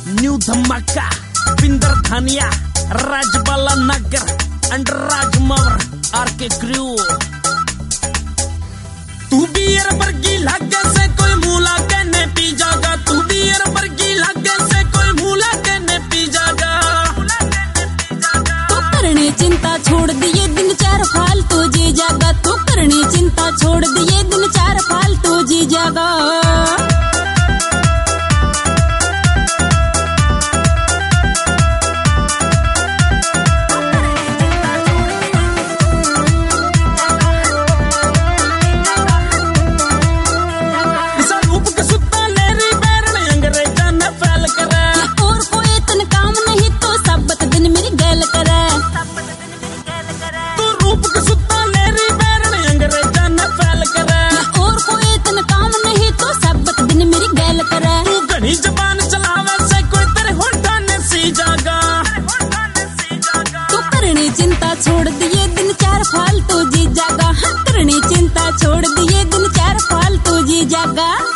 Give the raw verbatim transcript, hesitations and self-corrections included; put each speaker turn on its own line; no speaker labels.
New धमाका, Pinder Dhania, Rajbala Nagar, under राजमवर, R K crew. तू बियर बर्गी लागे से कोई मूला कहने पी जागा, तू बियर बर्गी लागे से कोई मूला कहने पी जागा।
तू करने चिंता छोड़ दिए दिन चार फालतू जी जागा, तू करने चिंता छोड़ दिए दिन चार फालतू जी जागा।
जबान चलावे से कोई तेरे होठा ने सी जागा।
तू करने चिंता छोड़ दिए दिन चार फालतू जी जागा, हाँ करने चिंता छोड़ दिए दिन चार फालतू जी जागा।